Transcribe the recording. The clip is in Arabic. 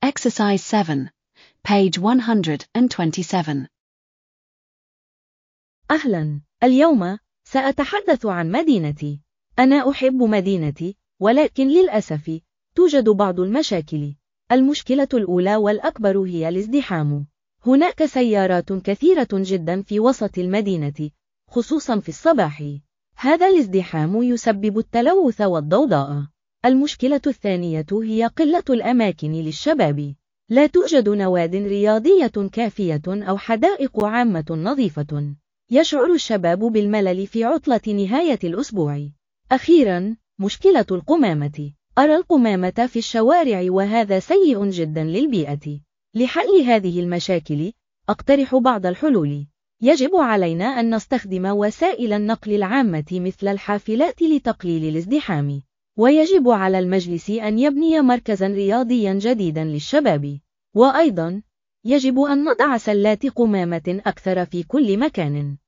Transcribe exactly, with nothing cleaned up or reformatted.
Exercise seven, page one hundred twenty-seven. أهلا، اليوم سأتحدث عن مدينتي. أنا أحب مدينتي، ولكن للأسف توجد بعض المشاكل. المشكلة الأولى والأكبر هي الازدحام. هناك سيارات كثيرة جدا في وسط المدينة، خصوصا في الصباح. هذا الازدحام يسبب التلوث والضوضاء. المشكلة الثانية هي قلة الأماكن للشباب. لا توجد نواد رياضية كافية أو حدائق عامة نظيفة. يشعر الشباب بالملل في عطلة نهاية الأسبوع. أخيرا، مشكلة القمامة. أرى القمامة في الشوارع وهذا سيء جدا للبيئة. لحل هذه المشاكل، أقترح بعض الحلول. يجب علينا أن نستخدم وسائل النقل العامة مثل الحافلات لتقليل الازدحام. ويجب على المجلس أن يبني مركزا رياضيا جديدا للشباب. وأيضا، يجب أن نضع سلات قمامة أكثر في كل مكان.